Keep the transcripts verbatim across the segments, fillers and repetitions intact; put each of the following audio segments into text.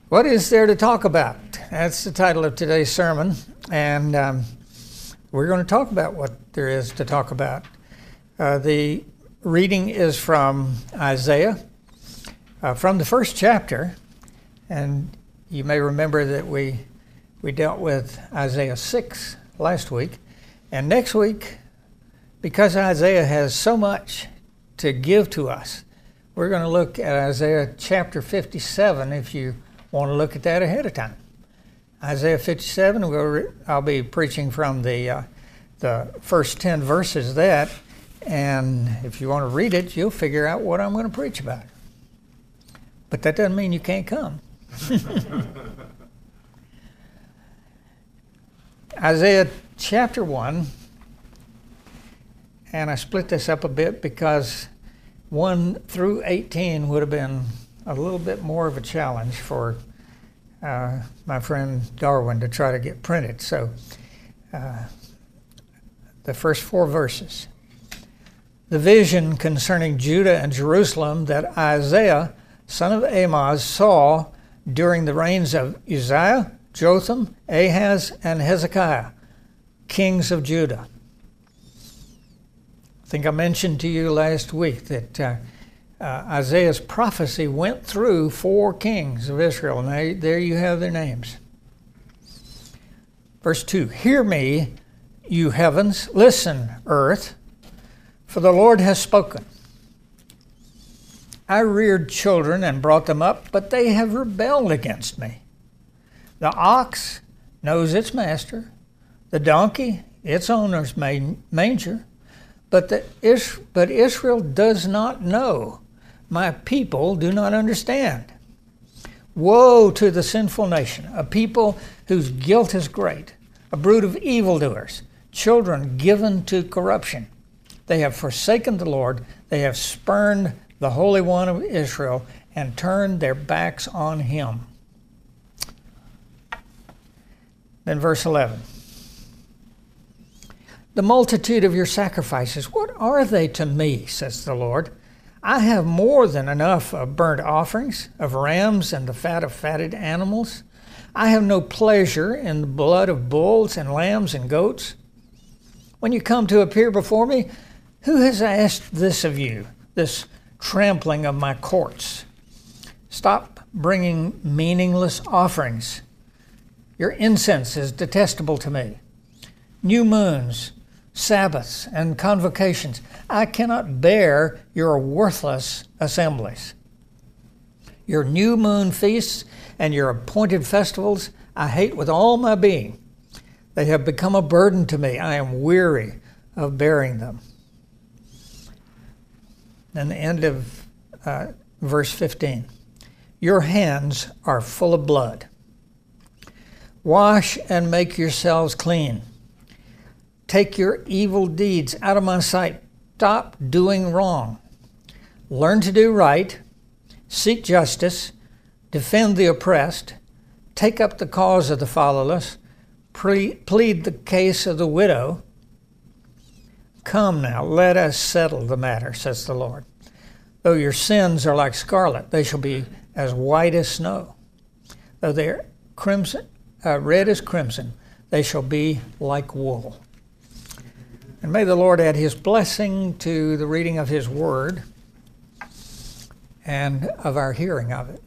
What is there to talk about? That's the title of today's sermon, and um, we're going to talk about what there is to talk about. Uh, the reading is from Isaiah, uh, from the first chapter, and you may remember that we we dealt with Isaiah six last week, and next week, because Isaiah has so much to give to us, we're going to look at Isaiah chapter fifty-seven, if you want to look at that ahead of time. Isaiah fifty-seven, we'll, I'll be preaching from the uh, the first ten verses of that, and if you want to read it, you'll figure out what I'm going to preach about. But that doesn't mean you can't come. Isaiah chapter one, and I split this up a bit because one through eighteen would have been a little bit more of a challenge for uh, my friend Darwin to try to get printed. So uh, the first four verses. The vision concerning Judah and Jerusalem that Isaiah, son of Amoz, saw during the reigns of Uzziah, Jotham, Ahaz, and Hezekiah, kings of Judah. I think I mentioned to you last week that uh, uh, Isaiah's prophecy went through four kings of Israel, and they, there you have their names. Verse two, hear me, you heavens, listen, earth, for the Lord has spoken. I reared children and brought them up, but they have rebelled against me. The ox knows its master, the donkey its owner's manger, but the Is- but Israel does not know. My people do not understand. Woe to the sinful nation, a people whose guilt is great, a brood of evildoers, children given to corruption. They have forsaken the Lord, they have spurned the Holy One of Israel, and turned their backs on him. Then verse eleven. The multitude of your sacrifices, what are they to me, says the Lord? I have more than enough of burnt offerings, of rams and the fat of fatted animals. I have no pleasure in the blood of bulls and lambs and goats. When you come to appear before me, who has asked this of you, this trampling of my courts? Stop bringing meaningless offerings. Your incense is detestable to me. New moons, Sabbaths, and convocations. I cannot bear your worthless assemblies. Your new moon feasts and your appointed festivals I hate with all my being. They have become a burden to me. I am weary of bearing them. And the end of uh, verse fifteen. Your hands are full of blood. Wash and make yourselves clean. Take your evil deeds out of my sight. Stop doing wrong. Learn to do right. Seek justice. Defend the oppressed. Take up the cause of the fatherless. Pre- plead the case of the widow. Come now, let us settle the matter, says the Lord. Though your sins are like scarlet, they shall be as white as snow. Though they are crimson, uh, red as crimson, they shall be like wool. And may the Lord add his blessing to the reading of his word and of our hearing of it.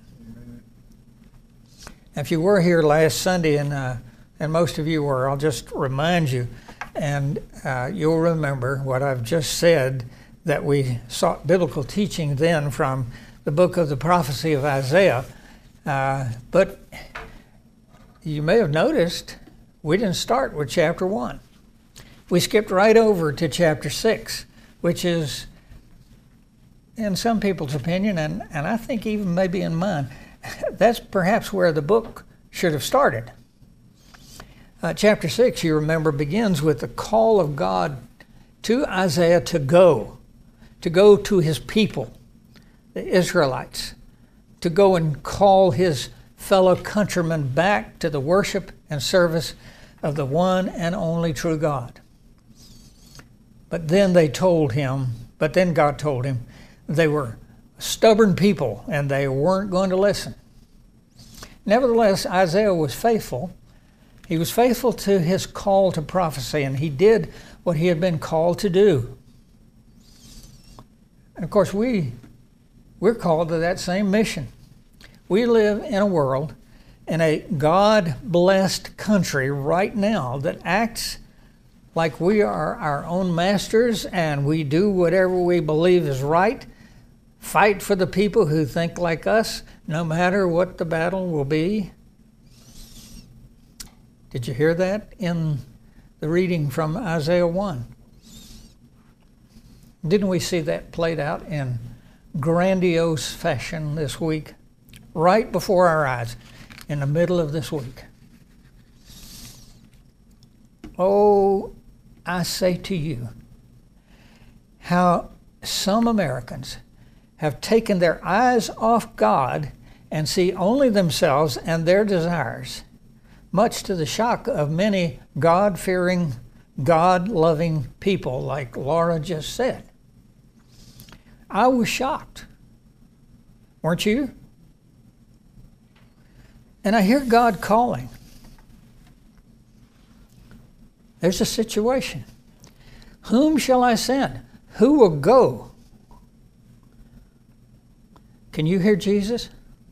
If you were here last Sunday, and uh, and most of you were, I'll just remind you, and uh, you'll remember what I've just said, that we sought biblical teaching then from the book of the prophecy of Isaiah. Uh, but you may have noticed we didn't start with chapter one. We skipped right over to chapter six, which is, in some people's opinion, and, and I think even maybe in mine, that's perhaps where the book should have started. Uh, chapter six, you remember, begins with the call of God to Isaiah to go, to go to his people, the Israelites, to go and call his fellow countrymen back to the worship and service of the one and only true God. But then they told him, but then God told him, they were stubborn people and they weren't going to listen. Nevertheless, Isaiah was faithful. He was faithful to his call to prophecy, and he did what he had been called to do. And of course, we, we're called to that same mission. We live in a world, in a God-blessed country right now that acts like we are our own masters and we do whatever we believe is right, fight for the people who think like us, no matter what the battle will be. Did you hear that in the reading from Isaiah one? Didn't we see that played out in grandiose fashion this week? Right before our eyes, in the middle of this week. Oh, I say to you, how some Americans have taken their eyes off God and see only themselves and their desires, much to the shock of many God-fearing, God-loving people, like Laura just said. I was shocked. Weren't you? And I hear God calling. There's a situation. Whom shall I send? Who will go? Can you hear Jesus?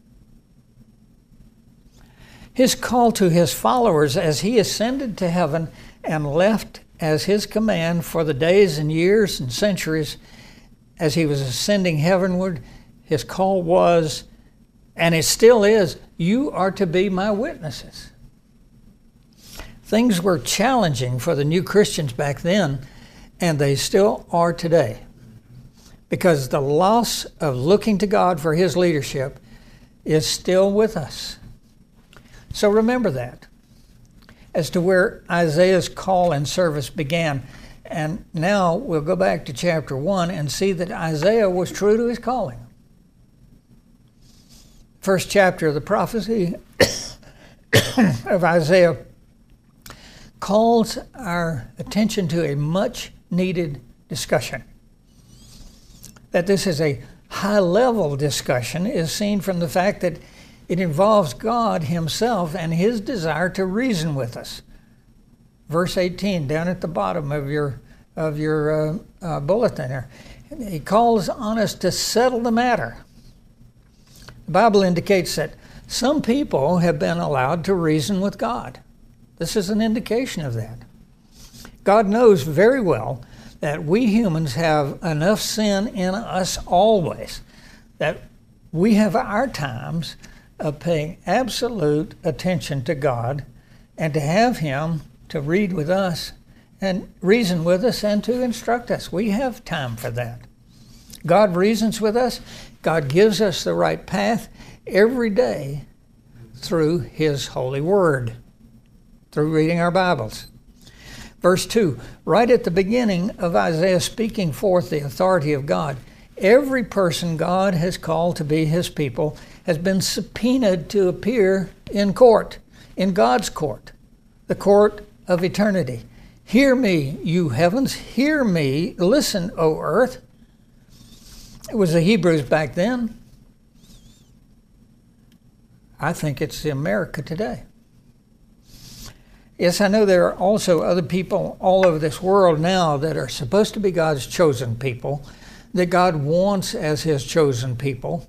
His call to his followers as he ascended to heaven and left as his command for the days and years and centuries as he was ascending heavenward, his call was, and it still is, you are to be my witnesses. Things were challenging for the new Christians back then, and they still are today, because the loss of looking to God for his leadership is still with us. So remember that as to where Isaiah's call and service began. And now we'll go back to chapter one and see that Isaiah was true to his calling. First chapter of the prophecy of Isaiah calls our attention to a much needed discussion. That this is a high-level discussion is seen from the fact that it involves God himself and his desire to reason with us. Verse eighteen, down at the bottom of your of your uh, uh, bulletin there, he calls on us to settle the matter. The Bible indicates that some people have been allowed to reason with God. This is an indication of that. God knows very well that we humans have enough sin in us always, that we have our times of paying absolute attention to God and to have him to read with us and reason with us and to instruct us. We have time for that. God reasons with us. God gives us the right path every day through his holy word, through reading our Bibles. Verse two, right at the beginning of Isaiah speaking forth the authority of God, every person God has called to be his people has been subpoenaed to appear in court, in God's court, the court of eternity. Hear me, you heavens, hear me, listen, O earth. It was the Hebrews back then. I think it's America today. Yes, I know there are also other people all over this world now that are supposed to be God's chosen people, that God wants as his chosen people.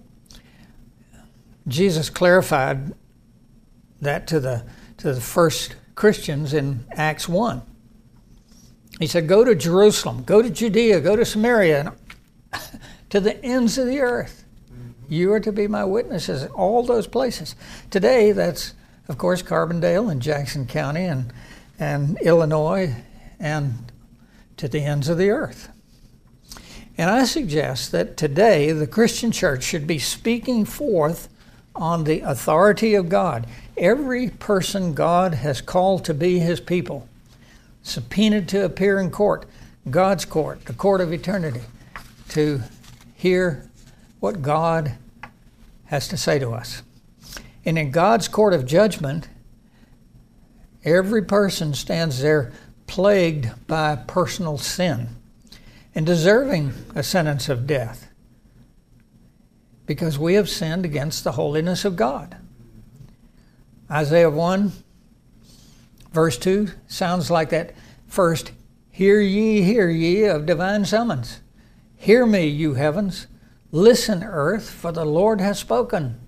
Jesus clarified that to the to the first Christians in Acts one. He said, go to Jerusalem, go to Judea, go to Samaria, and to the ends of the earth. You are to be my witnesses in all those places. Today, that's, of course, Carbondale and Jackson County and, and Illinois and to the ends of the earth. And I suggest that today the Christian church should be speaking forth on the authority of God. Every person God has called to be his people, subpoenaed to appear in court, God's court, the court of eternity, to hear what God has to say to us. And in God's court of judgment, every person stands there plagued by personal sin and deserving a sentence of death because we have sinned against the holiness of God. Isaiah one, verse two, sounds like that first, hear ye, hear ye of divine summons. Hear me, you heavens. Listen, earth, for the Lord has spoken.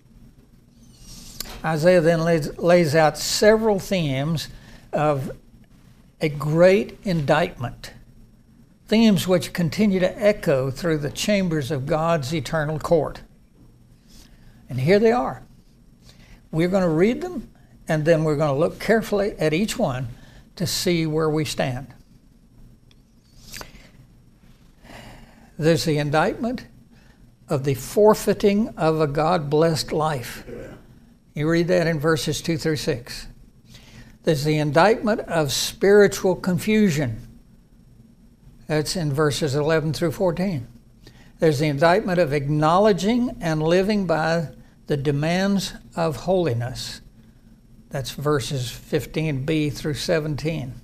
Isaiah then lays, lays out several themes of a great indictment, themes which continue to echo through the chambers of God's eternal court. And here they are. We're going to read them, and then we're going to look carefully at each one to see where we stand. There's the indictment of the forfeiting of a God-blessed life. You read that in verses two through six. There's the indictment of spiritual confusion. That's in verses eleven through fourteen. There's the indictment of acknowledging and living by the demands of holiness. That's verses fifteen b through seventeen.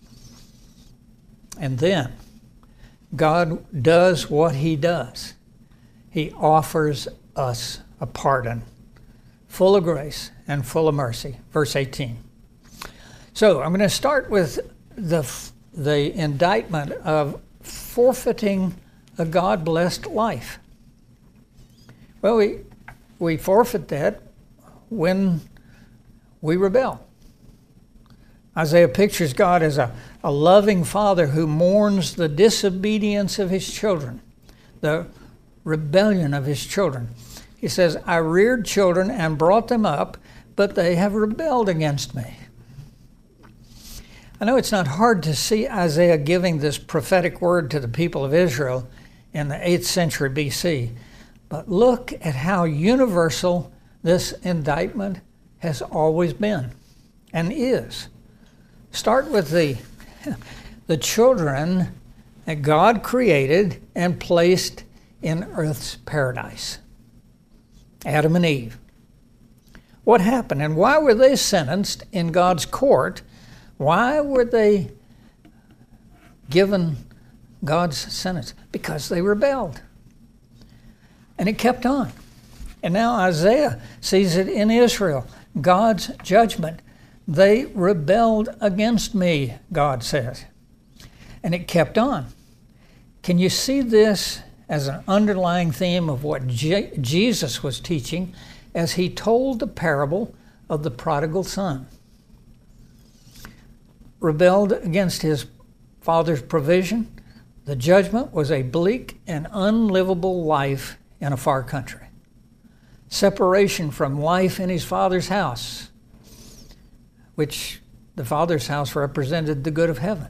And then God does what he does. He offers us a pardon, full of grace and full of mercy. Verse eighteen. So I'm going to start with the, the indictment of forfeiting a God-blessed life. Well, we, we forfeit that when we rebel. Isaiah pictures God as a, a loving father who mourns the disobedience of his children, the rebellion of his children. He says, I reared children and brought them up, but they have rebelled against me. I know it's not hard to see Isaiah giving this prophetic word to the people of Israel in the eighth century B C, but look at how universal this indictment has always been and is. Start with the, the children that God created and placed in earth's paradise. Adam and Eve. What happened and why were they sentenced in God's court? Why were they given God's sentence? Because they rebelled. And it kept on. And now Isaiah sees it in Israel. God's judgment. They rebelled against me, God says. And it kept on. Can you see this as an underlying theme of what Je- Jesus was teaching as he told the parable of the prodigal son? Rebelled against his father's provision. The judgment was a bleak and unlivable life in a far country. Separation from life in his father's house, which the father's house represented the good of heaven.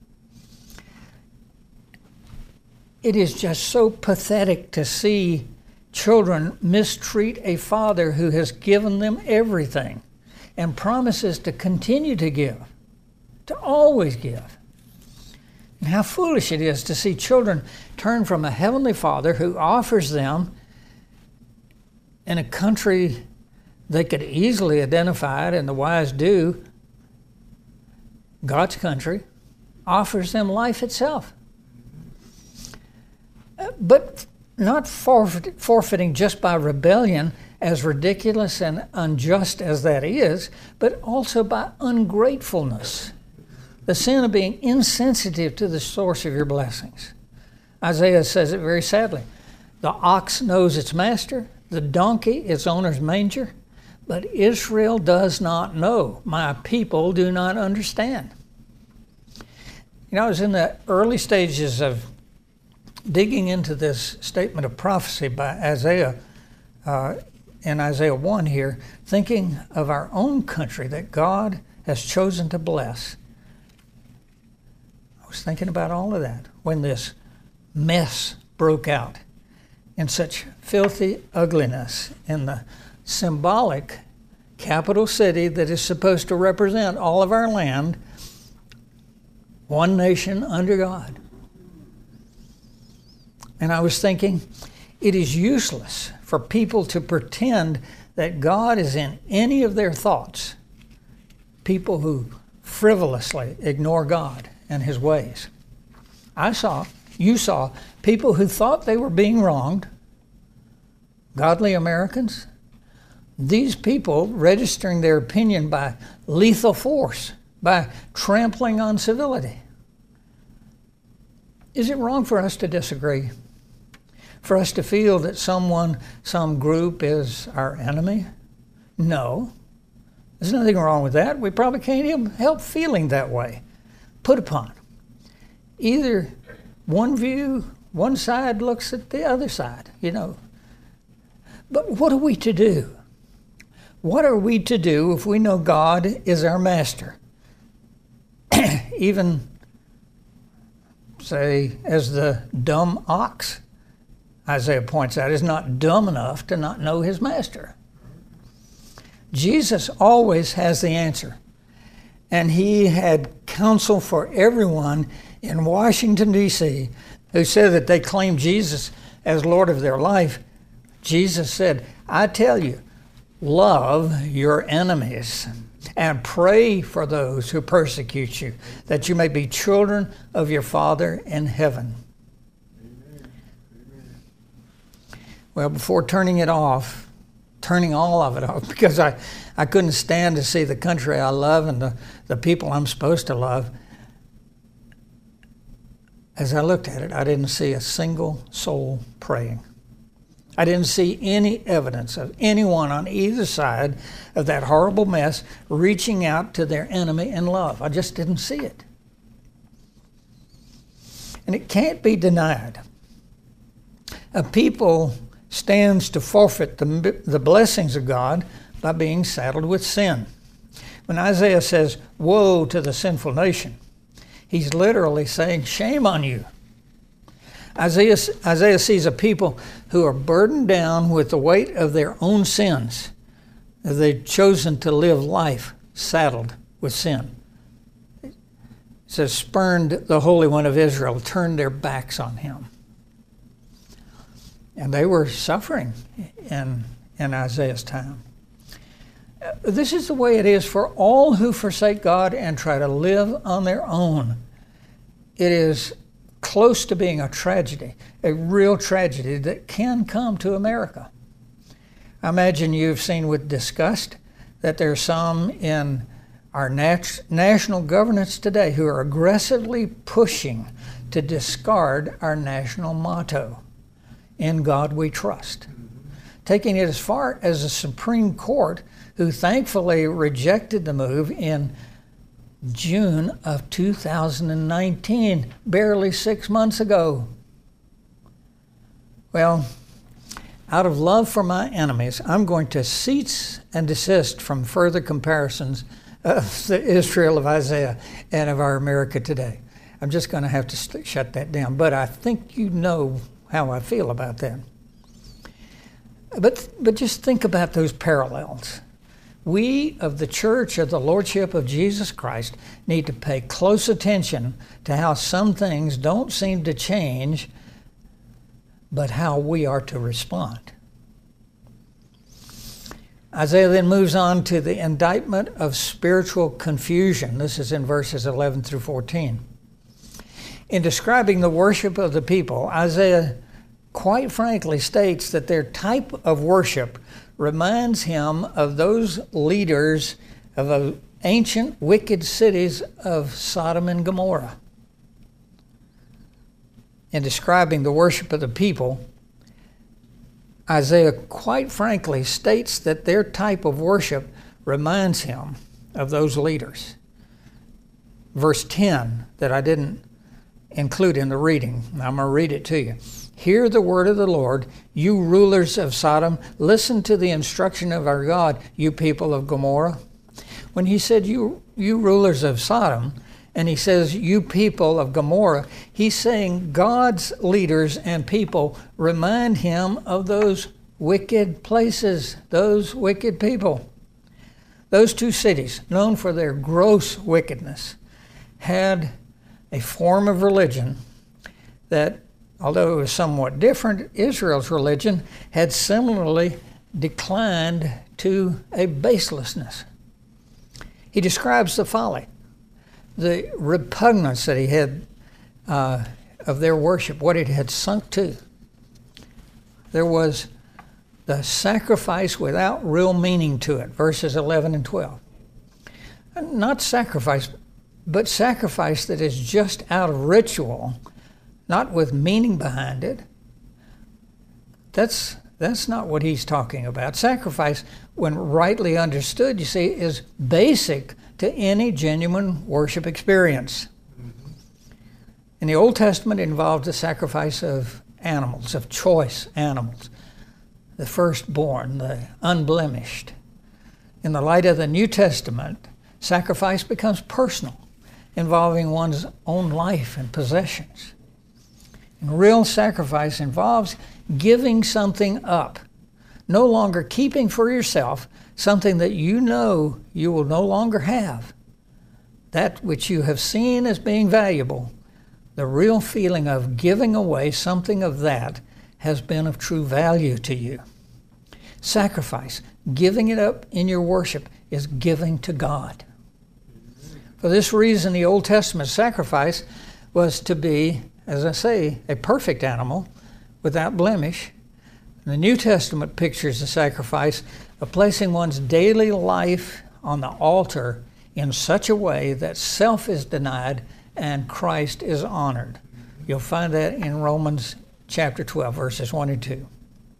It is just so pathetic to see children mistreat a father who has given them everything and promises to continue to give, to always give. And how foolish it is to see children turn from a heavenly Father who offers them in a country they could easily identify it, and the wise do, God's country, offers them life itself. But not forfeit, forfeiting just by rebellion, as ridiculous and unjust as that is, but also by ungratefulness. The sin of being insensitive to the source of your blessings. Isaiah says it very sadly. The ox knows its master, the donkey its owner's manger, but Israel does not know. My people do not understand. You know, I was in the early stages of digging into this statement of prophecy by Isaiah, uh, in Isaiah one here, thinking of our own country that God has chosen to bless. I was thinking about all of that when this mess broke out in such filthy ugliness in the symbolic capital city that is supposed to represent all of our land, one nation under God. And I was thinking, it is useless for people to pretend that God is in any of their thoughts. People who frivolously ignore God and his ways. I saw, you saw, people who thought they were being wronged, godly Americans, these people registering their opinion by lethal force, by trampling on civility. Is it wrong for us to disagree? For us to feel that someone, some group is our enemy? No. There's nothing wrong with that. We probably can't help feeling that way. Put upon. Either one view, one side looks at the other side, you know. But what are we to do? What are we to do if we know God is our master? Even, say, as the dumb ox, Isaiah points out, is not dumb enough to not know his master. Jesus always has the answer. And he had counsel for everyone in Washington, D C, who said that they claimed Jesus as Lord of their life. Jesus said, I tell you, love your enemies and pray for those who persecute you, that you may be children of your Father in heaven. Amen. Amen. Well, before turning it off, turning all of it off, because I, I couldn't stand to see the country I love and the, the people I'm supposed to love, as I looked at it, I didn't see a single soul praying. I didn't see any evidence of anyone on either side of that horrible mess reaching out to their enemy in love. I just didn't see it. And it can't be denied. A people stands to forfeit the, the blessings of God by being saddled with sin. When Isaiah says, woe to the sinful nation, he's literally saying, shame on you. Isaiah, Isaiah sees a people who are burdened down with the weight of their own sins. They've chosen to live life saddled with sin. It says, spurned the Holy One of Israel, turned their backs on him. And they were suffering in, in Isaiah's time. This is the way it is for all who forsake God and try to live on their own. It is close to being a tragedy, a real tragedy that can come to America. I imagine you've seen with disgust that there are some in our nat- national governance today who are aggressively pushing to discard our national motto, in God we trust. Taking it as far as the Supreme Court, who thankfully rejected the move in June of two thousand nineteen, barely six months ago. Well, out of love for my enemies, I'm going to cease and desist from further comparisons of the Israel of Isaiah and of our America today. I'm just going to have to st- shut that down. But I think you know how I feel about that. But, but just think about those parallels. We of the Church of the Lordship of Jesus Christ need to pay close attention to how some things don't seem to change, but how we are to respond. Isaiah then moves on to the indictment of spiritual confusion. This is in verses eleven through fourteen. In describing the worship of the people, Isaiah quite frankly states that their type of worship reminds him of those leaders of the ancient wicked cities of Sodom and Gomorrah. In describing the worship of the people, Isaiah quite frankly states that their type of worship reminds him of those leaders. Verse ten that I didn't include in the reading, I'm going to read it to you. Hear the word of the Lord, you rulers of Sodom. Listen to the instruction of our God, you people of Gomorrah. When he said, you, you rulers of Sodom, and he says, you people of Gomorrah, he's saying God's leaders and people remind him of those wicked places, those wicked people. Those two cities, known for their gross wickedness, had a form of religion that, although it was somewhat different, Israel's religion had similarly declined to a baselessness. He describes the folly, the repugnance that he had uh, of their worship, what it had sunk to. There was the sacrifice without real meaning to it, verses eleven and twelve. Not sacrifice, but sacrifice that is just out of ritual, not with meaning behind it. That's that's not what he's talking about. Sacrifice, when rightly understood, you see, is basic to any genuine worship experience. Mm-hmm. In the Old Testament, it involved the sacrifice of animals, of choice animals, the firstborn, the unblemished. In the light of the New Testament, sacrifice becomes personal, involving one's own life and possessions. And real sacrifice involves giving something up, no longer keeping for yourself something that you know you will no longer have, that which you have seen as being valuable. The real feeling of giving away something of that has been of true value to you. Sacrifice, giving it up in your worship, is giving to God. For this reason, the Old Testament sacrifice was to be, as I say, a perfect animal without blemish. The New Testament pictures the sacrifice of placing one's daily life on the altar in such a way that self is denied and Christ is honored. You'll find that in Romans chapter twelve, verses one and two.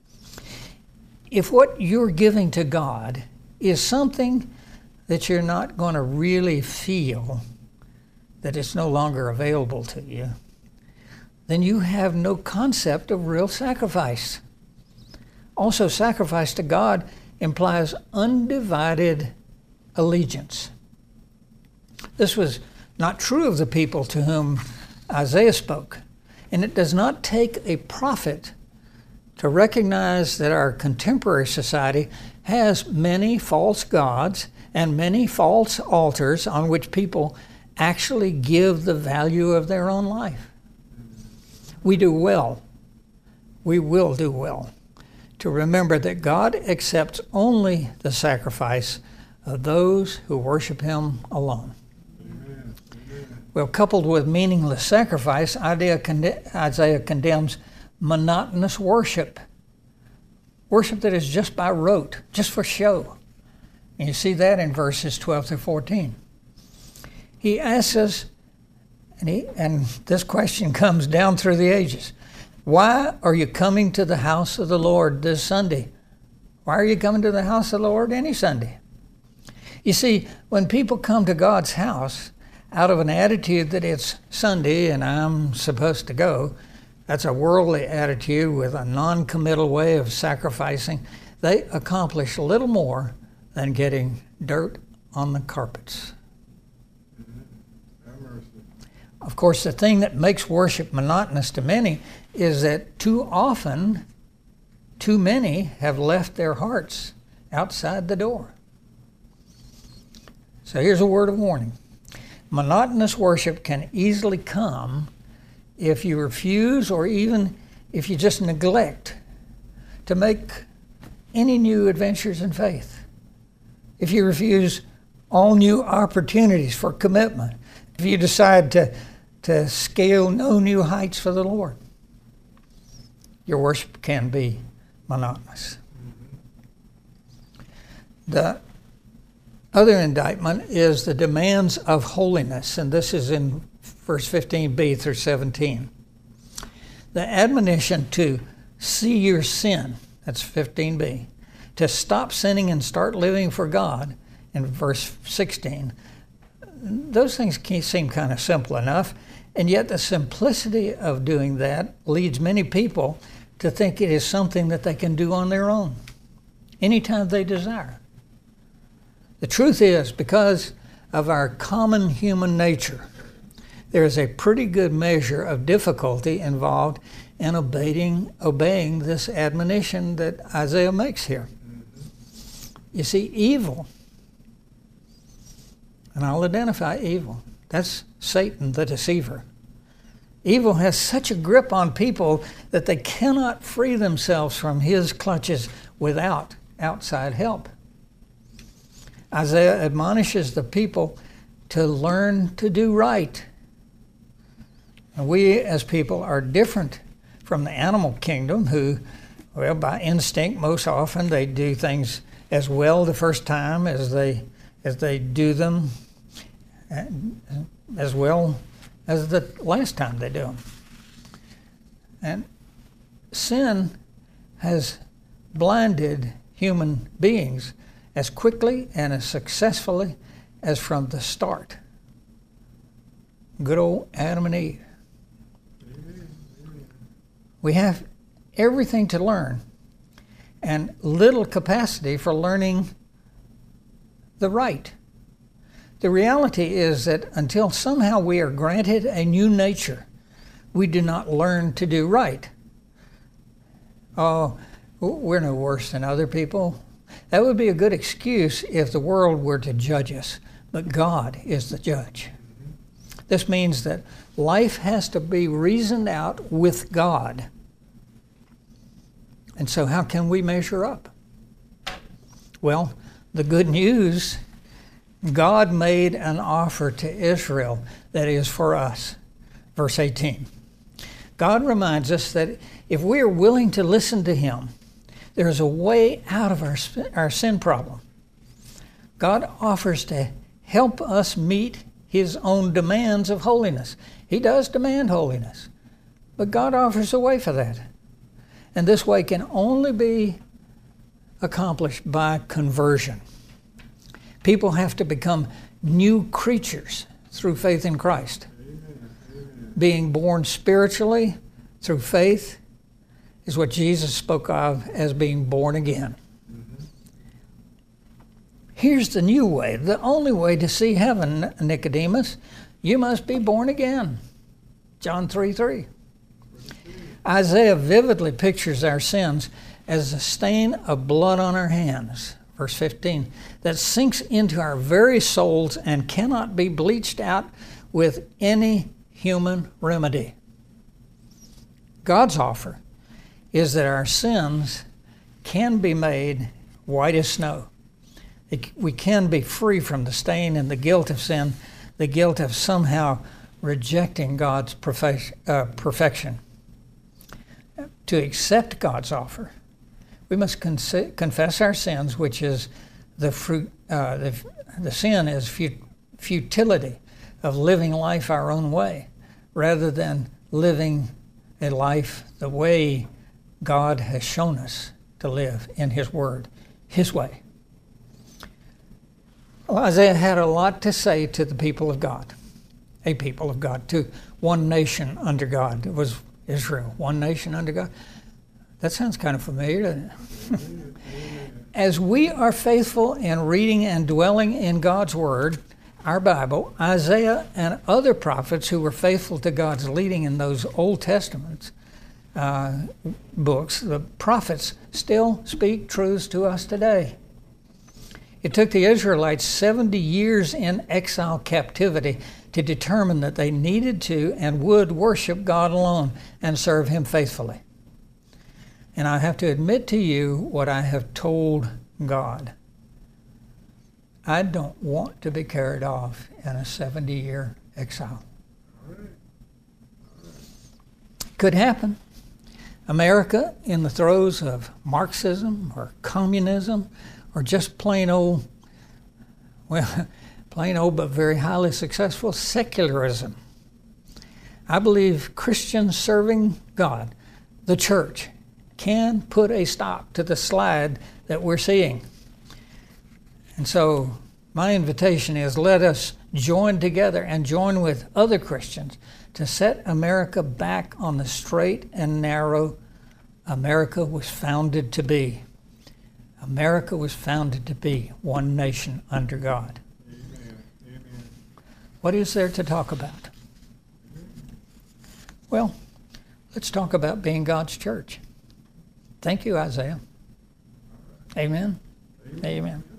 If what you're giving to God is something that you're not going to really feel, that it's no longer available to you, then you have no concept of real sacrifice. Also, sacrifice to God implies undivided allegiance. This was not true of the people to whom Isaiah spoke, and it does not take a prophet to recognize that our contemporary society has many false gods and many false altars on which people actually give the value of their own life. We do well, we will do well, to remember that God accepts only the sacrifice of those who worship Him alone. Amen. Well, coupled with meaningless sacrifice, Isaiah, conde- Isaiah condemns monotonous worship. Worship that is just by rote, just for show. And you see that in verses twelve through fourteen. He asks us, and, he, and this question comes down through the ages, why are you coming to the house of the Lord this Sunday? Why are you coming to the house of the Lord any Sunday? You see, when people come to God's house out of an attitude that it's Sunday and I'm supposed to go, that's a worldly attitude with a non-committal way of sacrificing, they accomplish little more than getting dirt on the carpets. Of course, the thing that makes worship monotonous to many is that too often, too many have left their hearts outside the door. So here's a word of warning. Monotonous worship can easily come if you refuse, or even if you just neglect, to make any new adventures in faith. If you refuse all new opportunities for commitment, if you decide to, to scale no new heights for the Lord, your worship can be monotonous. The other indictment is the demands of holiness, and this is in verse fifteen b through seventeen. The admonition to see your sin, that's fifteen b, to stop sinning and start living for God in verse sixteen. Those things can seem kind of simple enough, and yet the simplicity of doing that leads many people to think it is something that they can do on their own, anytime they desire. The truth is, because of our common human nature, there is a pretty good measure of difficulty involved in obeying, obeying this admonition that Isaiah makes here. You see, evil, and I'll identify evil, that's Satan the deceiver. Evil has such a grip on people that they cannot free themselves from his clutches without outside help. Isaiah admonishes the people to learn to do right. And we as people are different from the animal kingdom who, Well, by instinct, most often they do things as well the first time as they as they do them, as well as the last time they do them. And sin has blinded human beings as quickly and as successfully as from the start. Good old Adam and Eve. We have everything to learn and little capacity for learning the right. The reality is that until somehow we are granted a new nature, we do not learn to do right. Oh, we're no worse than other people. That would be a good excuse if the world were to judge us, but God is the judge. This means that life has to be reasoned out with God. And so how can we measure up? Well, the good news, God made an offer to Israel that is for us. Verse eighteen. God reminds us that if we are willing to listen to Him, there is a way out of our, our sin problem. God offers to help us meet His own demands of holiness. He does demand holiness, but God offers a way for that. And this way can only be accomplished by conversion. People have to become new creatures through faith in Christ. Amen. Amen. Being born spiritually through faith is what Jesus spoke of as being born again. Mm-hmm. Here's the new way, the only way to see heaven, Nicodemus. You must be born again. John three three. Isaiah vividly pictures our sins as a stain of blood on our hands. Verse fifteen, that sinks into our very souls and cannot be bleached out with any human remedy. God's offer is that our sins can be made white as snow. It, we can be free from the stain and the guilt of sin, the guilt of somehow rejecting God's perfection. Uh, perfection. To accept God's offer, we must con- confess our sins, which is the fruit. Uh, the, the sin is fut- futility of living life our own way, rather than living a life the way God has shown us to live in His Word, His way. Well, Isaiah had a lot to say to the people of God, a people of God, to one nation under God. It was Israel, one nation under God. That sounds kind of familiar, doesn't it? As we are faithful in reading and dwelling in God's Word, our Bible, Isaiah and other prophets who were faithful to God's leading in those Old Testament uh, books, the prophets still speak truths to us today. It took the Israelites seventy years in exile captivity to determine that they needed to and would worship God alone and serve Him faithfully. And I have to admit to you what I have told God. I don't want to be carried off in a seventy-year exile. Could happen. America in the throes of Marxism or communism or just plain old, well, plain old but very highly successful secularism. I believe Christians serving God, the church, can put a stop to the slide that we're seeing. And so my invitation is, let us join together and join with other Christians to set America back on the straight and narrow America was founded to be. America was founded to be one nation under God. Amen. Amen. What is there to talk about? Well, let's talk about being God's church. Thank you, Isaiah. Amen. Amen. Amen.